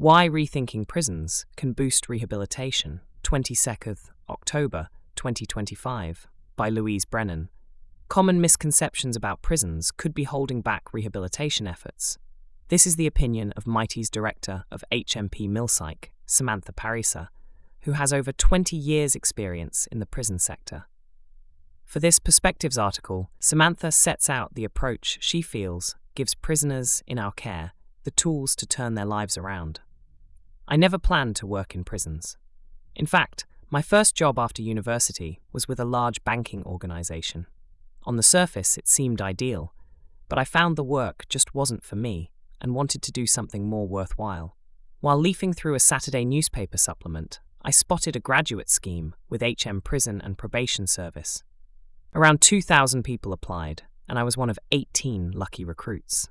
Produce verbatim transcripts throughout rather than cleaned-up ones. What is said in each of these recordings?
Why Rethinking Prisons Can Boost Rehabilitation, twenty-second October twenty twenty-five, by Louise Brennan. Common misconceptions about prisons could be holding back rehabilitation efforts. This is the opinion of Mighty's director of H M P Millpsych, Samantha Parisa, who has over twenty years' experience in the prison sector. For this Perspectives article, Samantha sets out the approach she feels gives prisoners in our care the tools to turn their lives around. I never planned to work in prisons. In fact, my first job after university was with a large banking organization. On the surface, it seemed ideal, but I found the work just wasn't for me and wanted to do something more worthwhile. While leafing through a Saturday newspaper supplement, I spotted a graduate scheme with H M Prison and Probation Service. Around two thousand people applied, and I was one of eighteen lucky recruits.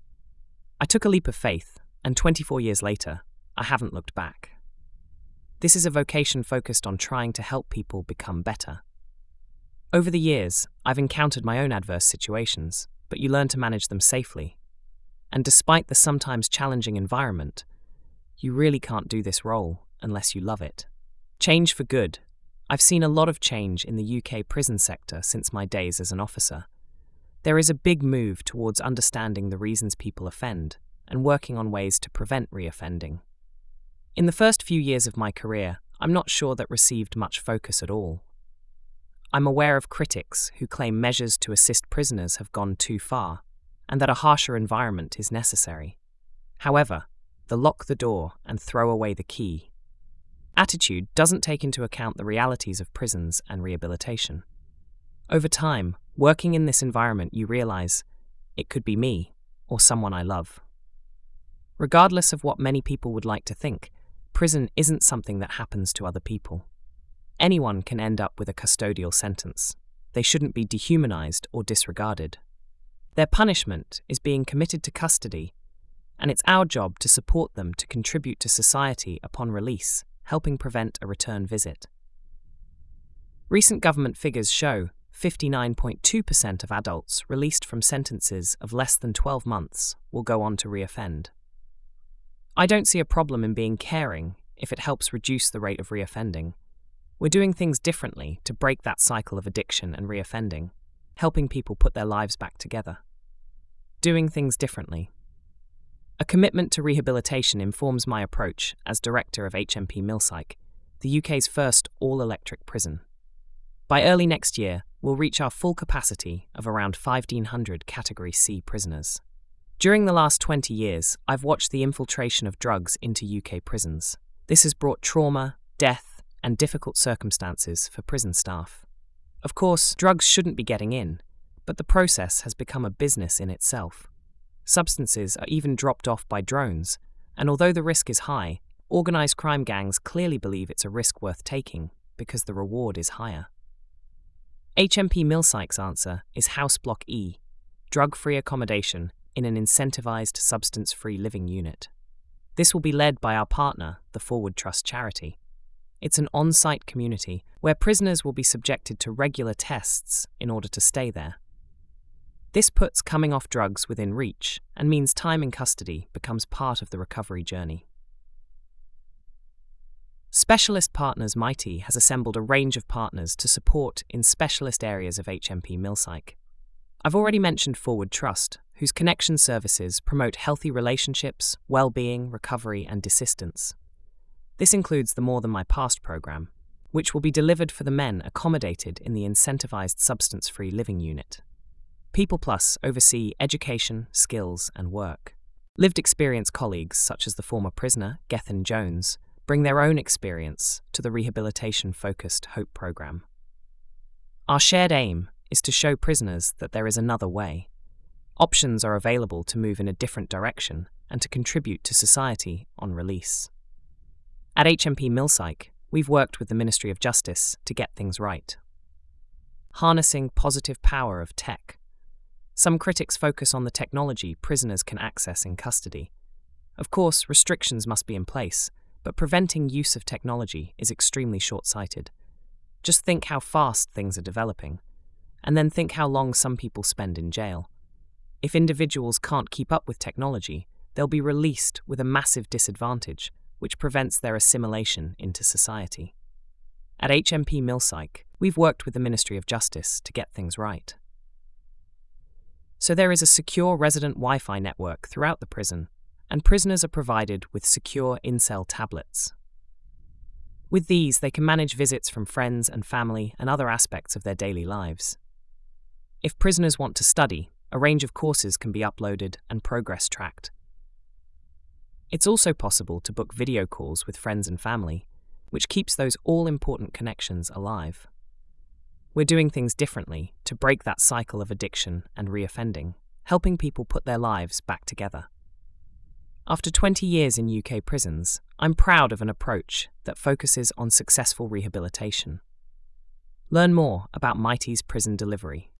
I took a leap of faith, and twenty-four years later, I haven't looked back. This is a vocation focused on trying to help people become better. Over the years, I've encountered my own adverse situations, but you learn to manage them safely. And despite the sometimes challenging environment, you really can't do this role unless you love it. Change for good. I've seen a lot of change in the U K prison sector since my days as an officer. There is a big move towards understanding the reasons people offend and working on ways to prevent reoffending. In the first few years of my career, I'm not sure that received much focus at all. I'm aware of critics who claim measures to assist prisoners have gone too far and that a harsher environment is necessary. However, the lock the door and throw away the key attitude doesn't take into account the realities of prisons and rehabilitation. Over time, working in this environment, you realize it could be me or someone I love. Regardless of what many people would like to think, prison isn't something that happens to other people. Anyone can end up with a custodial sentence. They shouldn't be dehumanized or disregarded. Their punishment is being committed to custody, and it's our job to support them to contribute to society upon release, helping prevent a return visit. Recent government figures show fifty-nine point two percent of adults released from sentences of less than twelve months will go on to reoffend. I don't see a problem in being caring if it helps reduce the rate of reoffending. We're doing things differently to break that cycle of addiction and reoffending, helping people put their lives back together. Doing things differently. A commitment to rehabilitation informs my approach as director of H M P Millpsych, the U K's first all-electric prison. By early next year, we'll reach our full capacity of around fifteen hundred Category C prisoners. During the last twenty years, I've watched the infiltration of drugs into U K prisons. This has brought trauma, death, and difficult circumstances for prison staff. Of course, drugs shouldn't be getting in, but the process has become a business in itself. Substances are even dropped off by drones, and although the risk is high, organized crime gangs clearly believe it's a risk worth taking because the reward is higher. H M P Millpsych's answer is House Block E, drug-free accommodation in an incentivized substance-free living unit. This will be led by our partner, the Forward Trust charity. It's an on-site community where prisoners will be subjected to regular tests in order to stay there. This puts coming off drugs within reach and means time in custody becomes part of the recovery journey. Specialist Partners Mighty has assembled a range of partners to support in specialist areas of H M P Millpsych. I've already mentioned Forward Trust, whose connection services promote healthy relationships, well-being, recovery, and desistance. This includes the More Than My Past program, which will be delivered for the men accommodated in the incentivized substance-free living unit. People Plus oversee education, skills, and work. Lived experience colleagues, such as the former prisoner, Gethin Jones, bring their own experience to the rehabilitation-focused HOPE program. Our shared aim is to show prisoners that there is another way. Options are available to move in a different direction and to contribute to society on release. At H M P Millpsych, we've worked with the Ministry of Justice to get things right. Harnessing positive power of tech. Some critics focus on the technology prisoners can access in custody. Of course, restrictions must be in place, but preventing use of technology is extremely short-sighted. Just think how fast things are developing, and then think how long some people spend in jail. If individuals can't keep up with technology, they'll be released with a massive disadvantage, which prevents their assimilation into society. At H M P Millpsych, we've worked with the Ministry of Justice to get things right. So there is a secure resident Wi-Fi network throughout the prison, and prisoners are provided with secure in-cell tablets. With these, they can manage visits from friends and family and other aspects of their daily lives. If prisoners want to study, a range of courses can be uploaded and progress tracked. It's also possible to book video calls with friends and family, which keeps those all-important connections alive. We're doing things differently to break that cycle of addiction and reoffending, helping people put their lives back together. After twenty years in U K prisons, I'm proud of an approach that focuses on successful rehabilitation. Learn more about Mighty's prison delivery